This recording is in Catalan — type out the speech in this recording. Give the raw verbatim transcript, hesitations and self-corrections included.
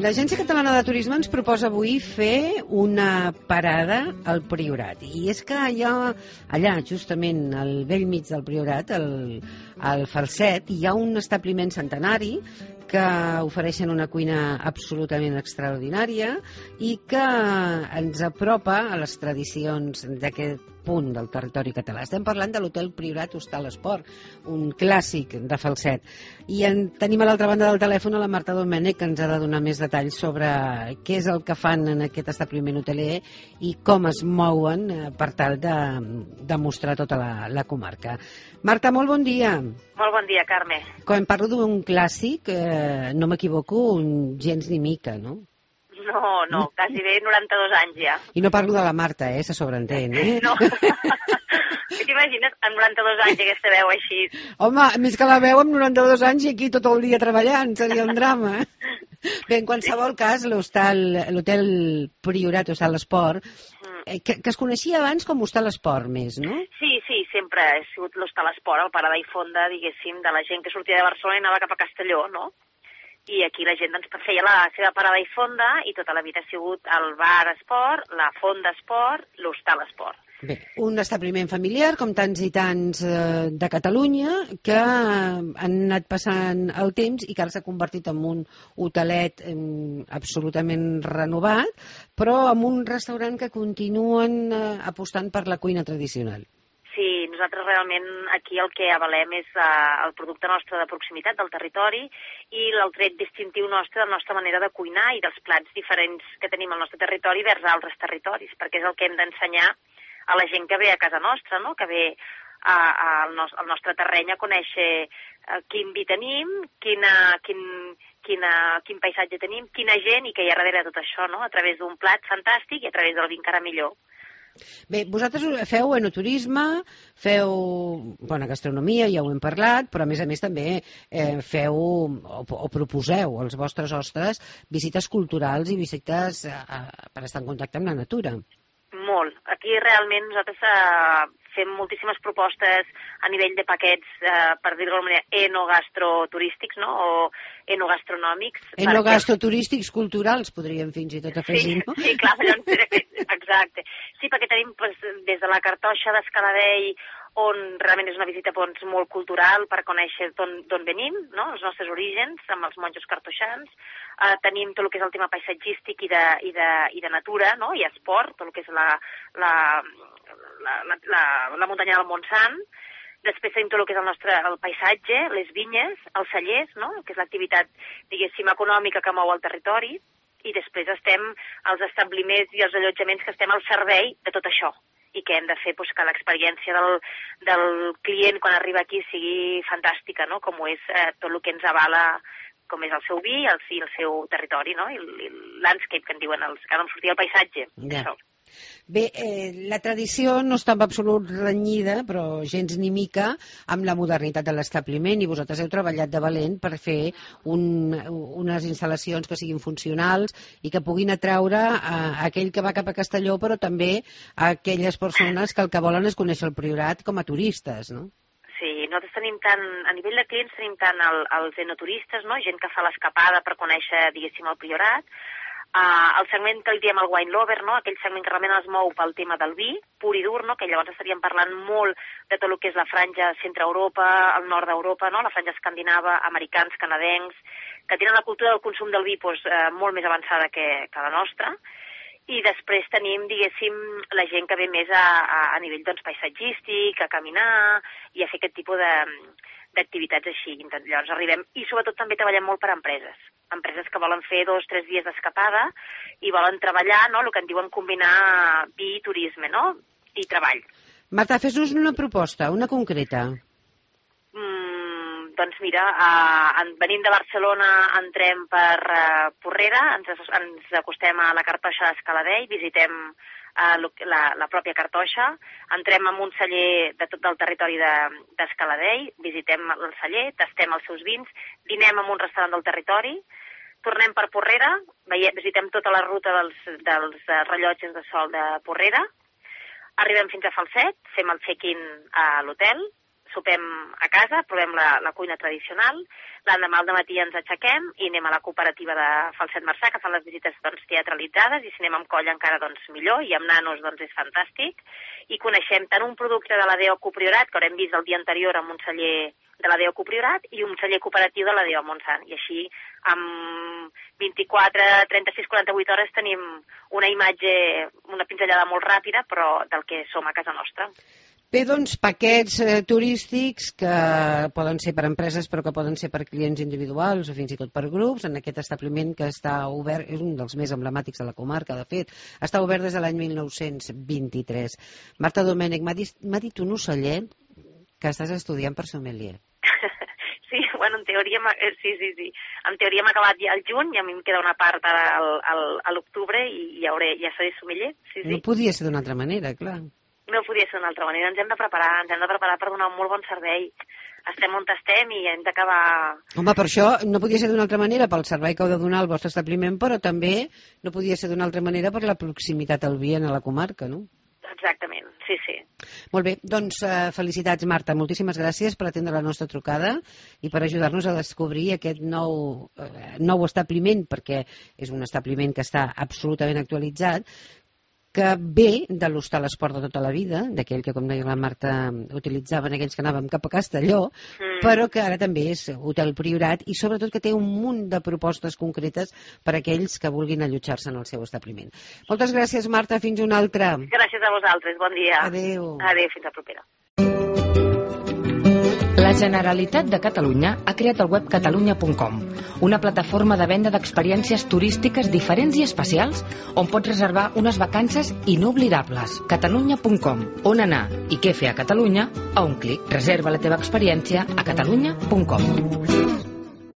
L'Agència Catalana de Turisme ens proposa avui fer una parada al Priorat. I és que allà, allà justament al vell mig del Priorat, al, al Falset, hi ha un establiment centenari que ofereixen una cuina absolutament extraordinària i que ens apropa a les tradicions d'aquest punt del territori català. Estem parlant de l'Hotel Priorat Hostal Esport, un clàssic de Falset. I en tenim a l'altra banda del telèfon a la Marta Domènech, que ens ha de donar més detalls sobre què és el que fan en aquest establiment hoteler i com es mouen per tal de, de mostrar tota la, la comarca. Marta, molt bon dia. Molt bon dia, Carme. Quan parlo d'un clàssic, eh, no m'equivoco un gens ni mica, no? No, no, quasi bé noranta-dos anys ja. I no parlo de la Marta, eh? Se sobreentén, eh? No. Què t'imagines amb noranta-dos anys aquesta veu així? Home, més que la veu amb noranta-dos anys i aquí tot el dia treballant, seria un drama. Bé, en qualsevol cas, l'hotel Priorat Hostal Esport, eh, que, que es coneixia abans com Hostal Esport més, no? Sí, sí, sempre ha sigut l'Hostal Esport, el parador i fonda, diguéssim, de la gent que sortia de Barcelona i anava cap a Castelló, no? I aquí la gent doncs, feia la seva parada i fonda i tota la vida ha sigut el bar esport, la fonda esport, l'hostal esport. Bé, un establiment familiar, com tants i tants eh, de Catalunya, que han anat passant el temps i que ara s'ha convertit en un hotelet eh, absolutament renovat, però amb un restaurant que continuen eh, apostant per la cuina tradicional. Sí, nosaltres realment aquí el que avalem és uh, el producte nostre de proximitat del territori i el tret distintiu nostre de la nostra manera de cuinar i dels plats diferents que tenim al nostre territori vers altres territoris, perquè és el que hem d'ensenyar a la gent que ve a casa nostra, no? Que ve a, a, al, nos, al nostre terreny a conèixer uh, quin vi tenim, quina, quin, quina, quin paisatge tenim, quina gent i què hi ha darrere de tot això, no? A través d'un plat fantàstic i a través del vi encara millor. Bé, vosaltres feu enoturisme, feu bona gastronomia, ja ho hem parlat, però a més a més també eh, feu o, o proposeu als vostres hostes visites culturals i visites eh, per estar en contacte amb la natura. Molt. Aquí realment nosaltres eh, fem moltíssimes propostes a nivell de paquets, eh, per dir-ho d'alguna manera, enogastroturístics, no? O enogastronòmics. Enogastroturístics culturals, podríem fins i tot afegir, sí, no? Sí, clar, exacte. Sí, perquè tenim pues, des de la Cartoixa d'Escaladell, on realment és una visita doncs, molt cultural per conèixer d'on venim, no? Els nostres orígens, amb els monjos cartoixans. Uh, tenim tot el que és el tema paisatgístic i de, i de, i de natura, no? I esport, tot el que és la, la, la, la, la, la muntanya del Montsant. Després tenim tot el que és el nostre el paisatge, les vinyes, els cellers, no? Que és l'activitat, diguéssim, econòmica que mou el territori. I després estem als establiments i els allotjaments que estem al servei de tot això i que hem de fer doncs, que l'experiència del, del client quan arriba aquí sigui fantàstica, no? Com és eh, tot el que ens avala, com és el seu vi el, i el seu territori, no? I el, el landscape que en diuen, els, que ara em sortia el paisatge. Ja. Bé, eh, la tradició no està en absolut renyida, però gens ni mica, amb la modernitat de l'establiment i vosaltres heu treballat de valent per fer un, unes instal·lacions que siguin funcionals i que puguin atraure a aquell que va cap a Castelló, però també a aquelles persones que el que volen és conèixer el Priorat com a turistes, no? Sí, nosaltres tenim tant, a nivell de clients tenim tant el, els enoturistes, no? Gent que fa l'escapada per conèixer, diguéssim, el Priorat. Uh, el segment que li diem el wine lover, no? Aquell segment que realment es mou pel tema del vi, pur i dur, no? Que llavors estaríem parlant molt de tot el que és la franja centre-Europa, el nord d'Europa, no? La franja escandinava, americans, canadencs, que tenen la cultura del consum del vi pues, uh, molt més avançada que, que la nostra. I després tenim, diguéssim, la gent que ve més a, a, a nivell doncs, paisatgístic, a caminar i a fer aquest tipus de, d'activitats així. Llavors arribem, i sobretot també treballem molt per empreses. Empreses que volen fer dos o tres dies d'escapada i volen treballar, no?, el que en diuen combinar vi i turisme, no?, i treball. Marta, fes-nos una proposta, una concreta. Mm, doncs mira, uh, venim de Barcelona, entrem per uh, Porrera, ens, ens acostem a la Cartoixa d'Escaladell, visitem uh, la, la pròpia Cartoixa, entrem en un celler de tot el territori d'Escaladell, de, visitem el celler, tastem els seus vins, dinem en un restaurant del territori, tornem per Porrera, veiem, visitem tota la ruta dels, dels uh, rellotges de sol de Porrera, arribem fins a Falset, fem el check-in a l'hotel, sopem a casa, provem la, la cuina tradicional, l'endemà al dematí ens aixequem i anem a la cooperativa de Falset Marçà, que fan les visites doncs, teatralitzades, i si anem amb colla encara doncs, millor, i amb nanos doncs, és fantàstic, i coneixem tant un producte de la D E O Copriorat, que haurem vist el dia anterior amb un celler de la D E O Copriorat, i un celler cooperatiu de la D E O Montsant, i així amb vint-i-quatre, trenta-sis, quaranta-vuit hores tenim una imatge, una pinzellada molt ràpida, però del que som a casa nostra. Bé, doncs, paquets eh, turístics que poden ser per empreses però que poden ser per clients individuals o fins i tot per grups, en aquest establiment que està obert, és un dels més emblemàtics de la comarca, de fet, està obert des de l'any mil nou-cents vint-i-tres. Marta Domènech, m'ha dit, m'ha dit un oceller que estàs estudiant per sommelier. Sí, bueno, en teoria, sí, sí, sí. En teoria m'ha acabat ja el juny i a mi em queda una part al, al, a l'octubre i ja, hauré, ja seré sommelier. Sí, sí. No podia ser d'una altra manera, clar. No podia ser d'una altra manera, ens hem de preparar, ens hem de preparar per donar un molt bon servei. Estem on estem i hem d'acabar... Home, per això no podia ser d'una altra manera pel servei que heu de donar al vostre establiment, però també no podia ser d'una altra manera per la proximitat al vi a la comarca, no? Exactament, sí, sí. Molt bé, doncs eh, felicitats, Marta. Moltíssimes gràcies per atendre la nostra trucada i per ajudar-nos a descobrir aquest nou, eh, nou establiment, perquè és un establiment que està absolutament actualitzat, que ve de l'hostal Esport de tota la vida, d'aquell que, com deia la Marta, utilitzaven aquells que anàvem cap a Castelló, mm. però que ara també és Hotel Priorat i sobretot que té un munt de propostes concretes per a aquells que vulguin allotjar-se en el seu establiment. Moltes gràcies, Marta. Fins una altra. Gràcies a vosaltres. Bon dia. Adéu. Adéu. Fins la propera. La Generalitat de Catalunya ha creat el web catalunya punt com, una plataforma de venda d'experiències turístiques diferents i especials on pots reservar unes vacances inoblidables. catalunya punt com, on anar i què fer a Catalunya a un clic. Reserva la teva experiència a catalunya punt com.